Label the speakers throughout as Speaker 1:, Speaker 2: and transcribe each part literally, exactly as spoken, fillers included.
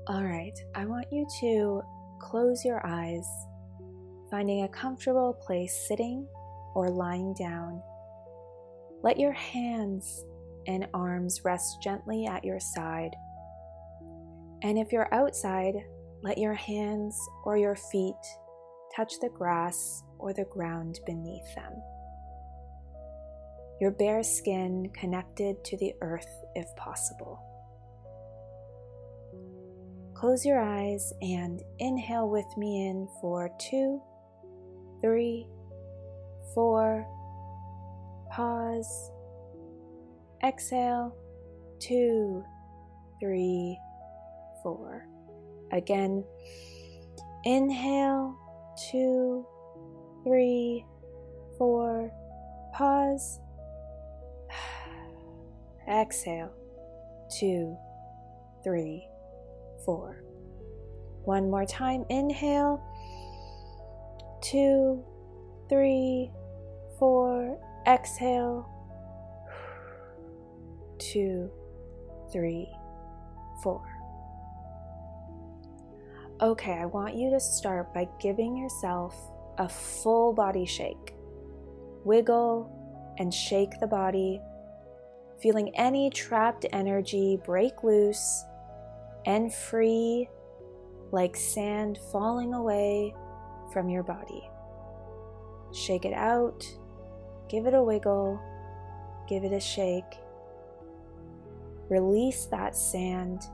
Speaker 1: All right, I want you to close your eyes, finding a comfortable place sitting or lying down. Let your hands and arms rest gently at your side. And if you're outside, let your hands or your feet touch the grass or the ground beneath them. Your bare skin connected to the earth if possible. Close your eyes and inhale with me in for two, three, four. Pause. Exhale. Two, three, four. Again. Inhale. Two, three, four. Pause. Exhale. Two, three, four. One more time. Inhale. Two, three, four. Exhale. Two, three, four. Okay, I want you to start by giving yourself a full body shake. Wiggle and shake the body, feeling any trapped energy break loose and free, like sand falling away from your body. Shake it out, give it a wiggle, give it a shake. Release that sand.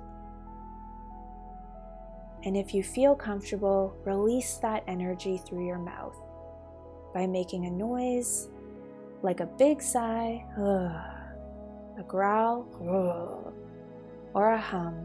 Speaker 1: And if you feel comfortable, release that energy through your mouth by making a noise like a big sigh, a growl, or a hum.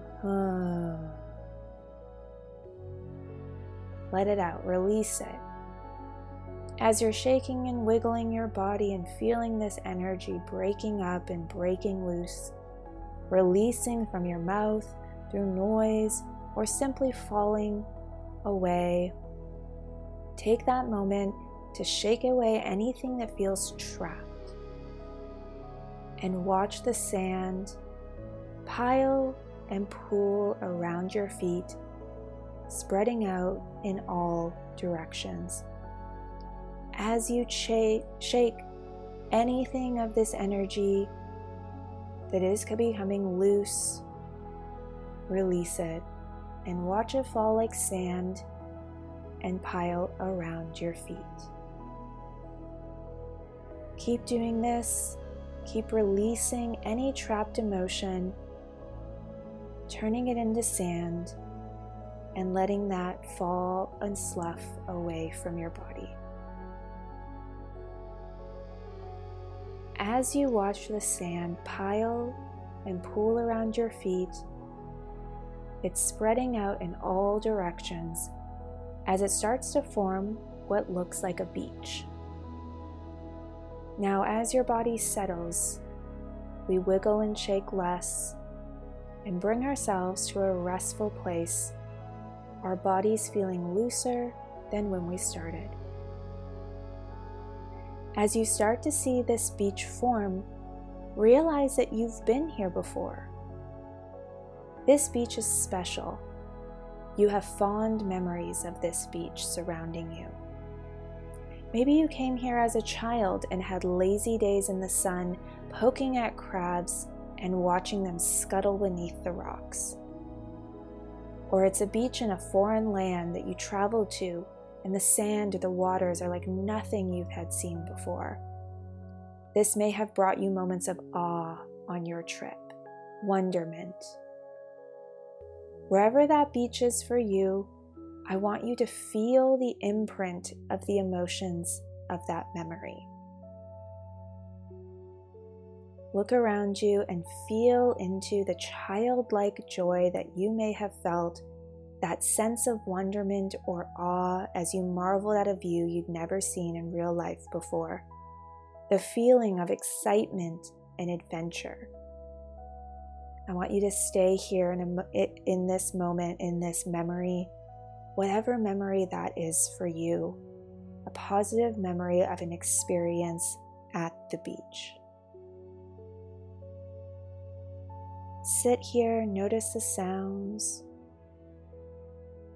Speaker 1: Let it out, release it. As you're shaking and wiggling your body and feeling this energy breaking up and breaking loose, releasing from your mouth through noise or simply falling away, take that moment to shake away anything that feels trapped and watch the sand pile and pool around your feet, spreading out in all directions. As you ch- shake anything of this energy that is becoming loose, release it and watch it fall like sand and pile around your feet. Keep doing this. Keep releasing any trapped emotion, turning it into sand, and letting that fall and slough away from your body. As you watch the sand pile and pool around your feet, it's spreading out in all directions as it starts to form what looks like a beach. Now, as your body settles, we wiggle and shake less and bring ourselves to a restful place, our bodies feeling looser than when we started. As you start to see this beach form, realize that you've been here before. This beach is special. You have fond memories of this beach surrounding you. Maybe you came here as a child and had lazy days in the sun, poking at crabs and watching them scuttle beneath the rocks. Or it's a beach in a foreign land that you traveled to, and the sand or the waters are like nothing you've had seen before. This may have brought you moments of awe on your trip, wonderment. Wherever that beach is for you, I want you to feel the imprint of the emotions of that memory. Look around you and feel into the childlike joy that you may have felt, that sense of wonderment or awe as you marveled at a view you'd never seen in real life before. The feeling of excitement and adventure. I want you to stay here in, a, in this moment, in this memory, whatever memory that is for you, a positive memory of an experience at the beach. Sit here, notice the sounds,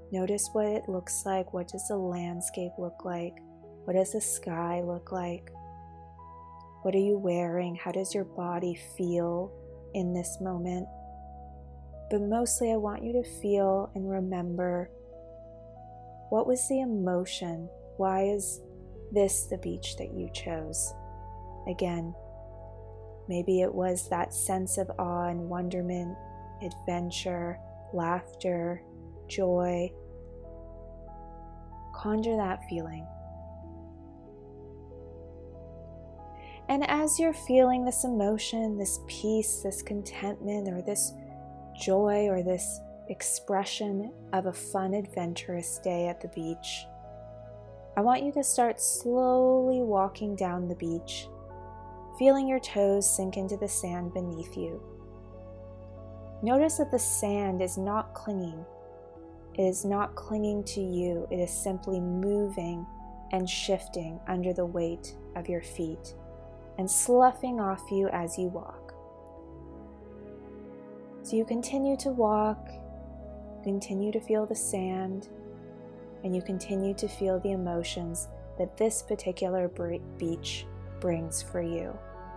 Speaker 1: Notice what it looks like. What does the landscape look like? What does the sky look like? What are you wearing? How does your body feel in this moment? But mostly I want you to feel and remember, what was the emotion? Why is this the beach that you chose? Again, maybe it was that sense of awe and wonderment, adventure, laughter, joy. Conjure that feeling. And as you're feeling this emotion, this peace, this contentment, or this joy, or this expression of a fun, adventurous day at the beach, I want you to start slowly walking down the beach, feeling your toes sink into the sand beneath you. Notice that the sand is not clinging. It is not clinging to you. It is simply moving and shifting under the weight of your feet and sloughing off you as you walk. So you continue to walk, continue to feel the sand, and you continue to feel the emotions that this particular beach brings for you.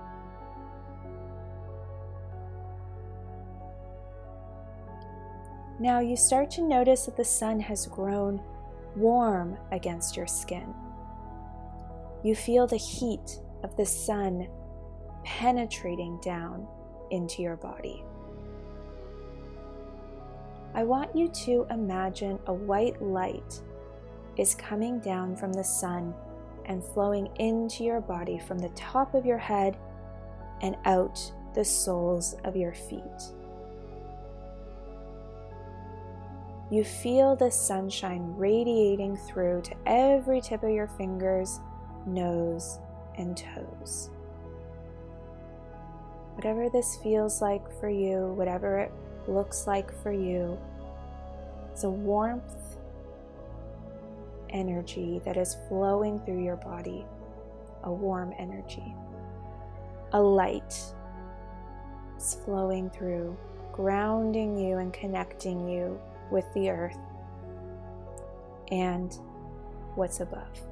Speaker 1: Now you start to notice that the sun has grown warm against your skin. You feel the heat of the sun penetrating down into your body. I want you to imagine a white light is coming down from the sun and flowing into your body from the top of your head and out the soles of your feet. You feel the sunshine radiating through to every tip of your fingers, nose, and toes. Whatever this feels like for you, whatever it looks like for you, it's a warmth energy that is flowing through your body, a warm energy. A light is flowing through, grounding you and connecting you with the earth and what's above.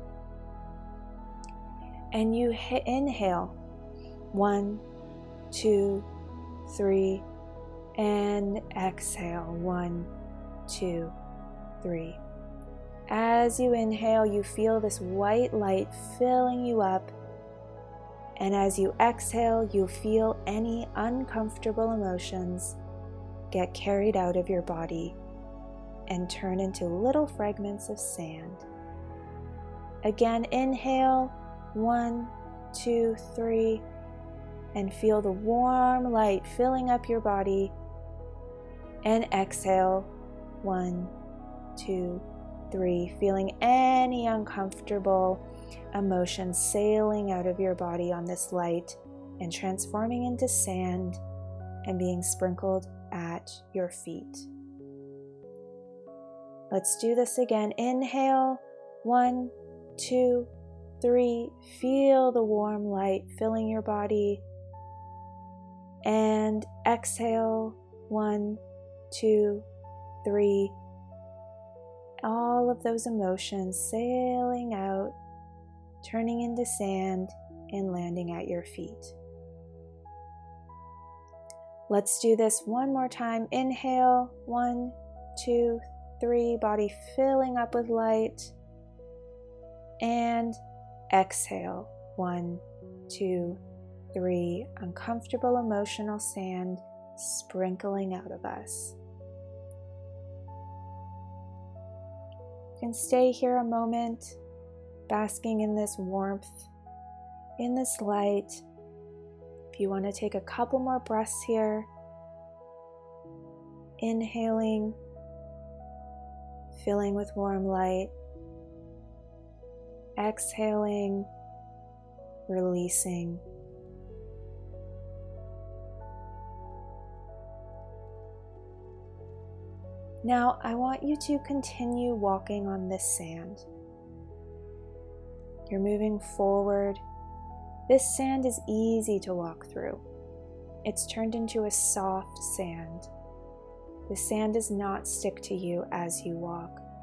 Speaker 1: And you hit, inhale, one, two, three, and exhale, one, two, three. As you inhale, you feel this white light filling you up, and as you exhale, you feel any uncomfortable emotions get carried out of your body and turn into little fragments of sand. Again, inhale, one, two, three, and feel the warm light filling up your body. And exhale, one, two, three, feeling any uncomfortable emotions sailing out of your body on this light and transforming into sand and being sprinkled at your feet. Let's do this again. Inhale, one, two, three. Feel the warm light filling your body. And exhale, one, two, three. All of those emotions sailing out, turning into sand and landing at your feet. Let's do this one more time. Inhale, one, two, three, body filling up with light. And exhale, one, two, three, uncomfortable emotional sand sprinkling out of us. You can stay here a moment, basking in this warmth, in this light. If you want to take a couple more breaths here, inhaling, filling with warm light, exhaling, releasing. Now, I want you to continue walking on this sand. You're moving forward. This sand is easy to walk through. It's turned into a soft sand. The sand does not stick to you as you walk.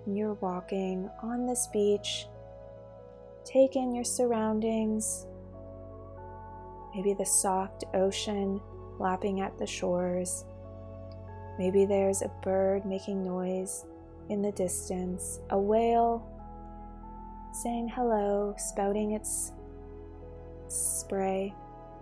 Speaker 1: You're walking on this beach. Take in your surroundings. Maybe the soft ocean lapping at the shores. Maybe there's a bird making noise in the distance, a whale saying hello, spouting its spray.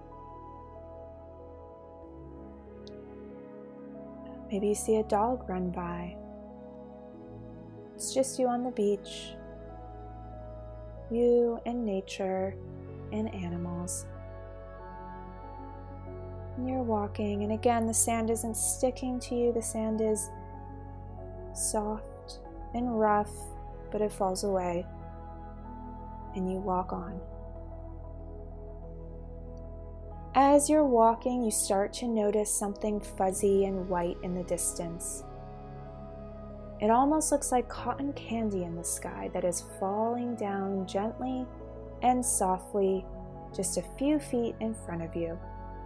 Speaker 1: Maybe you see a dog run by. It's just you on the beach, you and nature and animals. And you're walking, and again, the sand isn't sticking to you. The sand is soft and rough, but it falls away, and you walk on. As you're walking, you start to notice something fuzzy and white in the distance. It almost looks like cotton candy in the sky that is falling down gently and softly just a few feet in front of you.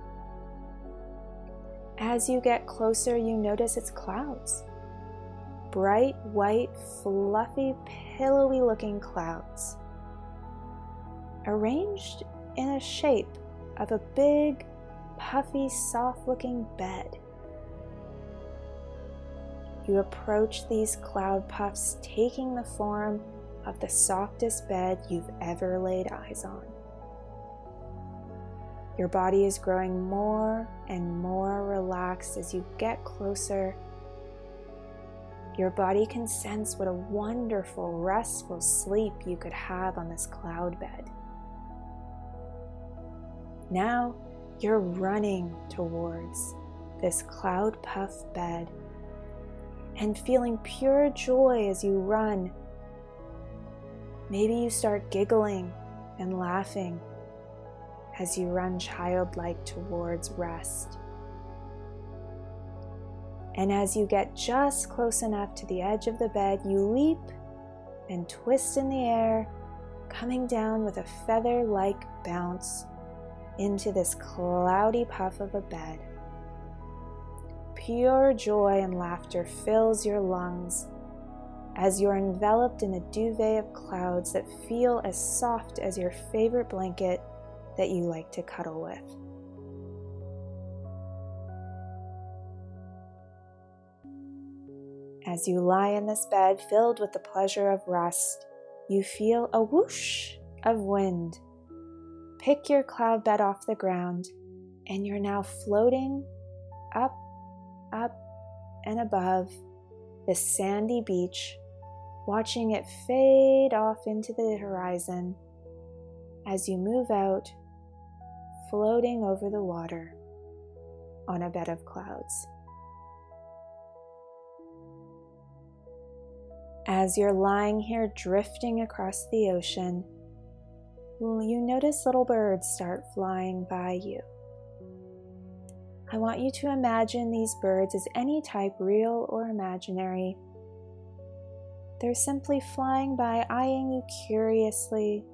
Speaker 1: As you get closer, you notice it's clouds. Bright, white, fluffy, pillowy looking clouds, arranged in a shape of a big, puffy, soft looking bed. You approach these cloud puffs, taking the form of the softest bed you've ever laid eyes on. Your body is growing more and more relaxed as you get closer. Your body can sense what a wonderful, restful sleep you could have on this cloud bed. Now you're running towards this cloud puff bed and feeling pure joy as you run. Maybe you start giggling and laughing as you run childlike towards rest. And as you get just close enough to the edge of the bed, you leap and twist in the air, coming down with a feather-like bounce into this cloudy puff of a bed. Pure joy and laughter fills your lungs as you're enveloped in a duvet of clouds that feel as soft as your favorite blanket that you like to cuddle with. As you lie in this bed filled with the pleasure of rest, you feel a whoosh of wind pick your cloud bed off the ground, and you're now floating up, up, and above the sandy beach, watching it fade off into the horizon as you move out, floating over the water on a bed of clouds. As you're lying here drifting across the ocean, you notice little birds start flying by you. I want you to imagine these birds as any type, real or imaginary. They're simply flying by, eyeing you curiously.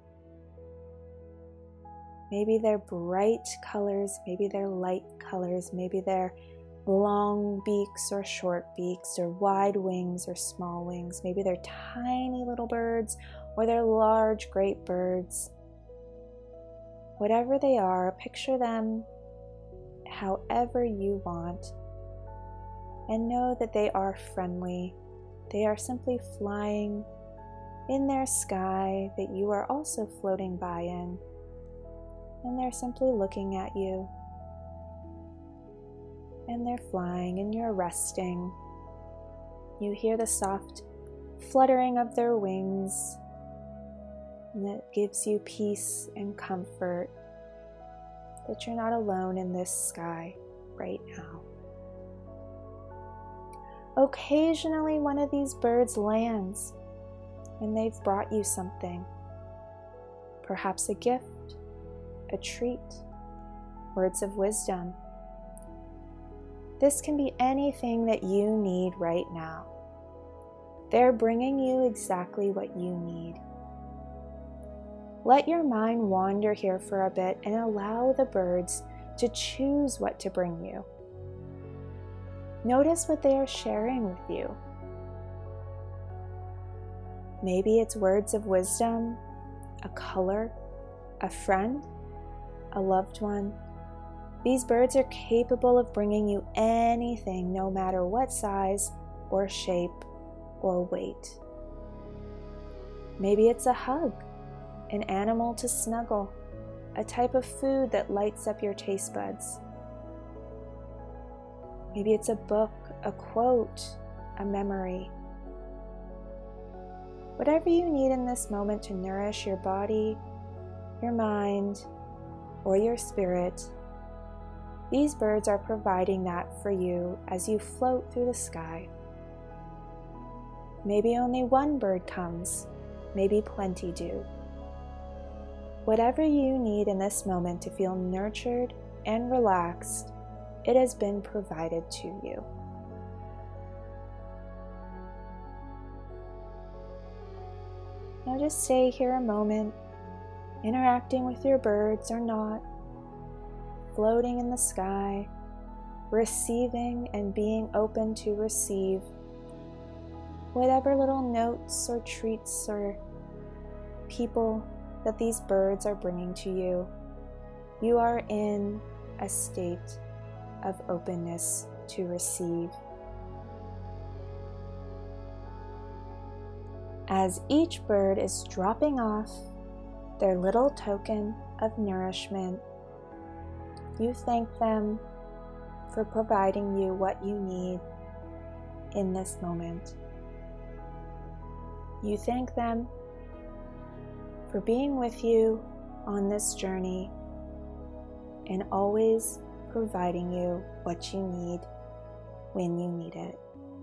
Speaker 1: Maybe they're bright colors, maybe they're light colors, maybe they're long beaks or short beaks, or wide wings or small wings. Maybe they're tiny little birds, or they're large, great birds. Whatever they are, picture them however you want, and know that they are friendly. They are simply flying in their sky that you are also floating by in, and they're simply looking at you. And they're flying, and you're resting. You hear the soft fluttering of their wings, and it gives you peace and comfort that you're not alone in this sky right now. Occasionally, one of these birds lands, and they've brought you something. Perhaps a gift, a treat, words of wisdom. This can be anything that you need right now. They're bringing you exactly what you need. Let your mind wander here for a bit and allow the birds to choose what to bring you. Notice what they are sharing with you. Maybe it's words of wisdom, a color, a friend, a loved one. These birds are capable of bringing you anything, no matter what size or shape or weight. Maybe it's a hug, an animal to snuggle, a type of food that lights up your taste buds. Maybe it's a book, a quote, a memory. Whatever you need in this moment to nourish your body, your mind, or your spirit, these birds are providing that for you as you float through the sky. Maybe only one bird comes, maybe plenty do. Whatever you need in this moment to feel nurtured and relaxed, it has been provided to you. Now just stay here a moment, interacting with your birds or not, floating in the sky, receiving and being open to receive whatever little notes or treats or people that these birds are bringing to you. You are in a state of openness to receive. As each bird is dropping off their little token of nourishment, you thank them for providing you what you need in this moment. You thank them for being with you on this journey and always providing you what you need when you need it.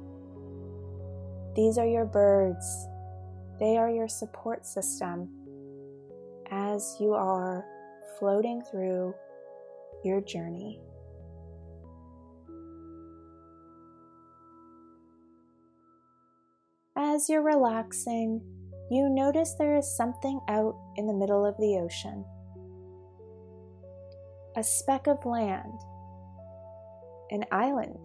Speaker 1: These are your birds. They are your support system as you are floating through your journey. As you're relaxing, you notice there is something out in the middle of the ocean. A speck of land, an island.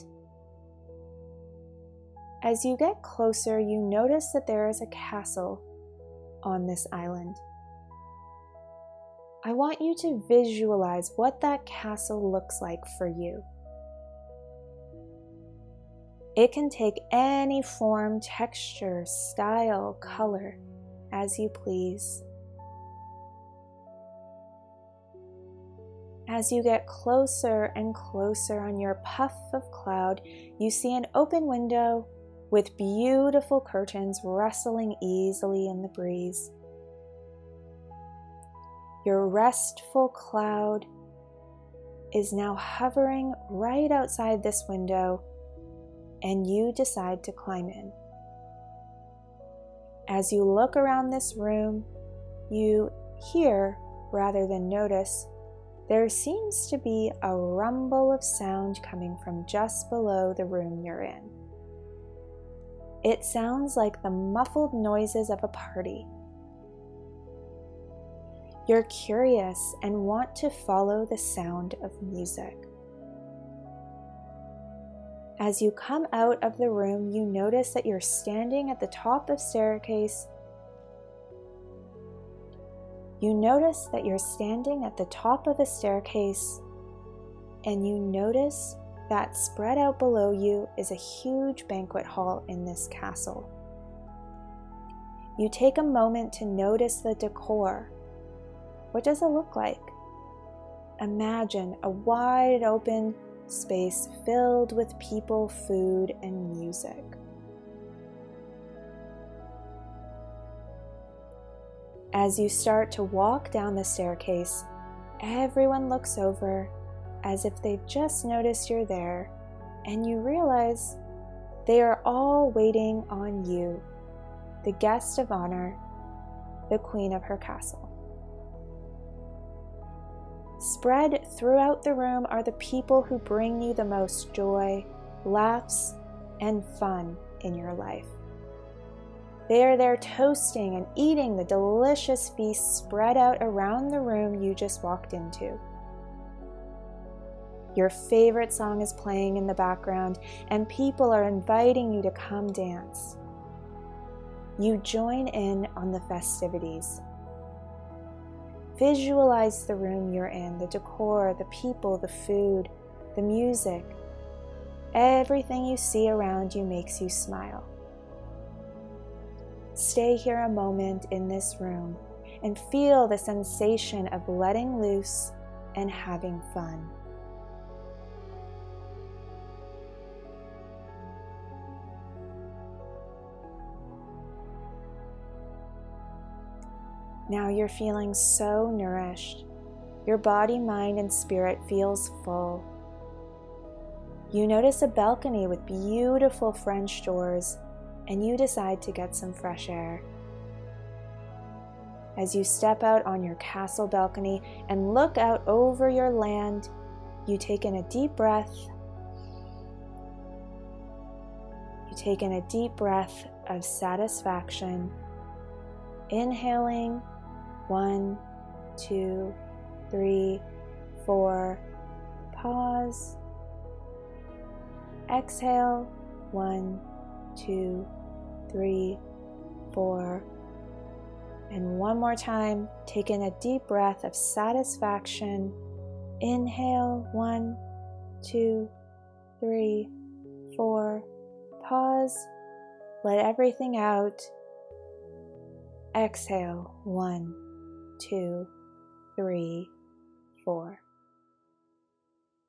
Speaker 1: As you get closer, you notice that there is a castle on this island. I want you to visualize what that castle looks like for you. It can take any form, texture, style, color, as you please. As you get closer and closer on your puff of cloud, you see an open window with beautiful curtains rustling easily in the breeze. Your restful cloud is now hovering right outside this window, and you decide to climb in. As you look around this room, you hear, rather than notice, there seems to be a rumble of sound coming from just below the room you're in. It sounds like the muffled noises of a party. You're curious and want to follow the sound of music. As you come out of the room, you notice that you're standing at the top of the staircase. You notice that you're standing at the top of a staircase, and you notice that spread out below you is a huge banquet hall in this castle. You take a moment to notice the decor. What does it look like? Imagine a wide open space filled with people, food, and music. As you start to walk down the staircase, everyone looks over as if they've just noticed you're there, and you realize they are all waiting on you, the guest of honor, the queen of her castle. Spread throughout the room are the people who bring you the most joy, laughs, and fun in your life. They are there toasting and eating the delicious feast spread out around the room you just walked into. Your favorite song is playing in the background, and people are inviting you to come dance. you join in on the festivities. Visualize the room you're in, the decor, the people, the food, the music. Everything you see around you makes you smile. Stay here a moment in this room and feel the sensation of letting loose and having fun. Now you're feeling so nourished. Your body, mind, and spirit feels full. You notice a balcony with beautiful French doors, and you decide to get some fresh air. As you step out on your castle balcony and look out over your land, you take in a deep breath. You take in a deep breath of satisfaction, inhaling. One, two, three, four. Pause. Exhale. One, two, three, four. And one more time, take in a deep breath of satisfaction. Inhale. One, two, three, four. Pause. Let everything out. Exhale. One, two, three, four.